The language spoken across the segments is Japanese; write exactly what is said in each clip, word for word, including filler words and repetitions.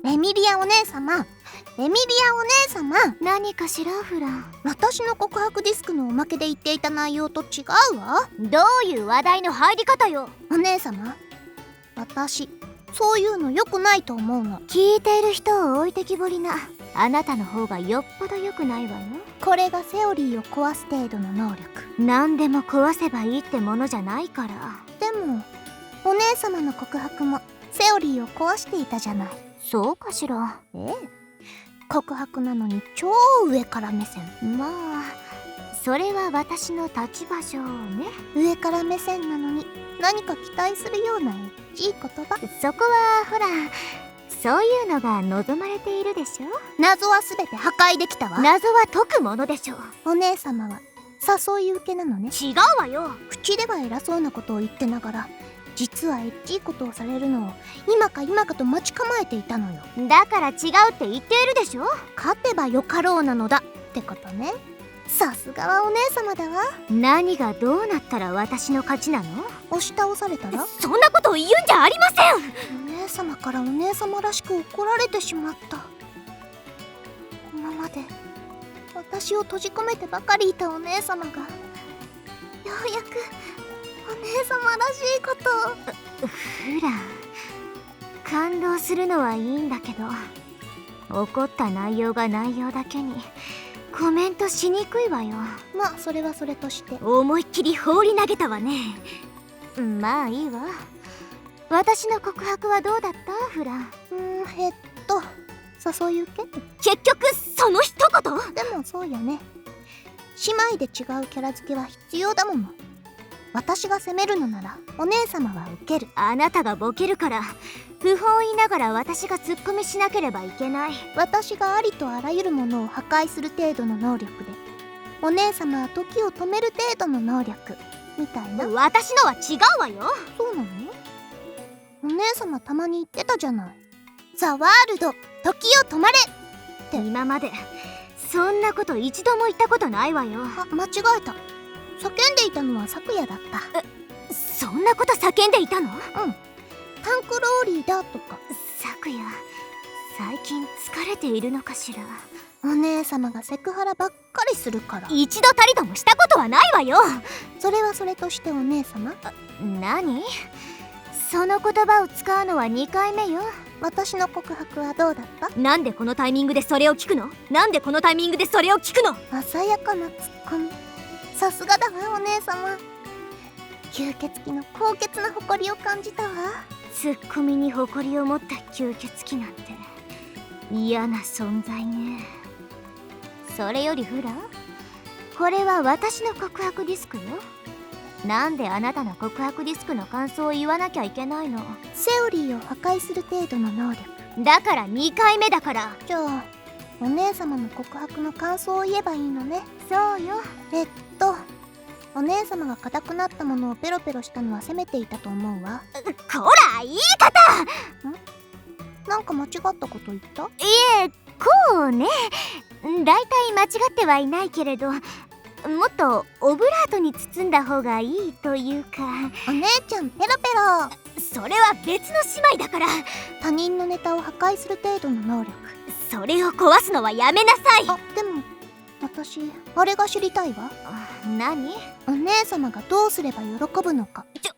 エミリアお姉様、エミリアお姉様。 何かしらフラ。 私の告白ディスクのおまけで言っていた内容と違うわ。 どういう話題の入り方よ。 お姉様、私そういうの良くないと思うの。 聞いている人を置いてきぼりなあなたの方がよっぽど良くないわよ。 これがセオリーを壊す程度の能力。 何でも壊せばいいってものじゃないから。 でもお姉様の告白もセオリーを壊していたじゃない。 そうかしら。 ええ、告白なのに超上から目線。 まあそれは私の立場上ね。 上から目線なのに何か期待するようなエッチい言葉。 そこはほら、そういうのが望まれているでしょ。 謎は全て破壊できたわ。 謎は解くものでしょ。 お姉様は誘い受けなのね。 違うわよ。 口では偉そうなことを言ってながら、実はエッチいことをされるのを今か今かと待ち構えていたのよ。 だから違うって言っているでしょ。 勝てばよかろうなのだってことね。さすがはお姉様だわ。 何がどうなったら私の勝ちなの？ 押し倒されたら？ そんなことを言うんじゃありません。 お姉様からお姉様らしく怒られてしまった。今まで私を閉じ込めてばかりいたお姉様がようやくお姉様らしいことを。 フラ、感動するのはいいんだけど、怒った内容が内容だけにコメントしにくいわよ。 まあそれはそれとして。 思いっきり放り投げたわね。まあいいわ。私の告白はどうだったフラ？ うーん、えっと誘い受け？ 結局その一言？ でもそうよね。姉妹で違うキャラ付けは必要だもの。私が責めるのならお姉様は受ける。 あなたがボケるから不本意ながら私がツッコミしなければいけない。 私がありとあらゆるものを破壊する程度の能力で、お姉様は時を止める程度の能力みたいな。 私のは違うわよ。 そうなの？お姉様たまに言ってたじゃない。ザ・ワールド時を止まれって。 今までそんなこと一度も言ったことないわよ。 あ、間違えた。叫んでいたのは昨夜だった。 え、そんなこと叫んでいたの？ うん、タンクローリーだとか。 昨夜最近疲れているのかしら。 お姉様がセクハラばっかりするから。 一度たりともしたことはないわよ。 それはそれとしてお姉様。 何？その言葉を使うのはにかいめよ。 私の告白はどうだった？ なんでこのタイミングでそれを聞くの？なんでこのタイミングでそれを聞くの？ 鮮やかなツッコミ。さすがだわお姉様。吸血鬼の高潔な誇りを感じたわ。 ツッコミに誇りを持った吸血鬼なんて嫌な存在ね。それよりフラ、これは私の告白ディスクよ。なんであなたの告白ディスクの感想を言わなきゃいけないの？ セオリーを破壊する程度の能力だからにかいめだから。 じゃあお姉様の告白の感想を言えばいいのね。 そうよ。 えっとお姉様が硬くなったものをペロペロしたのは責めていたと思うわ。 こら言い方！ ん？なんか間違ったこと言った？ いえ、こうね。だいたい間違ってはいないけれど、もっとオブラートに包んだ方がいいというか。 お姉ちゃんペロペロ。 それは別の姉妹だから。 他人のネタを破壊する程度の能力。 それを壊すのはやめなさい。 あ、でも私あれが知りたいわ。 何？ お姉様がどうすれば喜ぶのか。 ちょ、う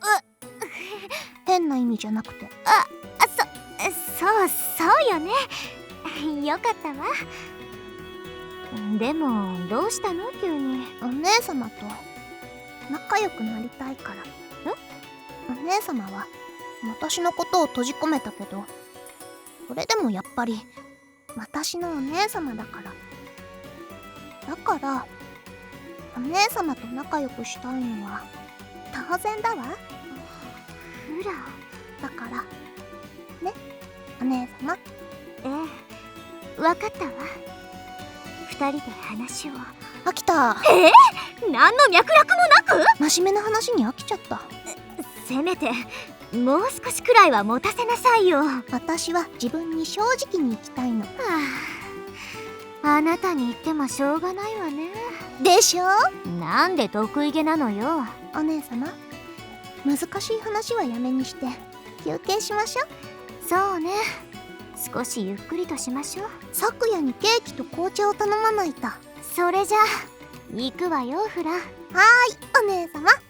変な意味じゃなくて。 あ、そ、そう、そうよね。よかったわ。でもどうしたの急に？ お姉様と仲良くなりたいから。ん？お姉様は私のことを閉じ込めたけど、それでもやっぱり私のお姉様だから。だからお姉様と仲良くしたいのは当然だわ。 フラ。 だからね、お姉様。 ええ、わかったわ。二人で話を。 飽きた。 えー、何の脈絡もなく？ 真面目な話に飽きちゃった。 せめてもう少しくらいは持たせなさいよ。 私は自分に正直に生きたいの。はあ、あなたに言ってもしょうがないわね。 でしょ？ なんで得意げなのよ。 お姉様、難しい話はやめにして休憩しましょう。 そうね。 少しゆっくりとしましょう。 昨夜にケーキと紅茶を頼まないと。はそれじゃあ行くわよフラ。 ーい、お姉様。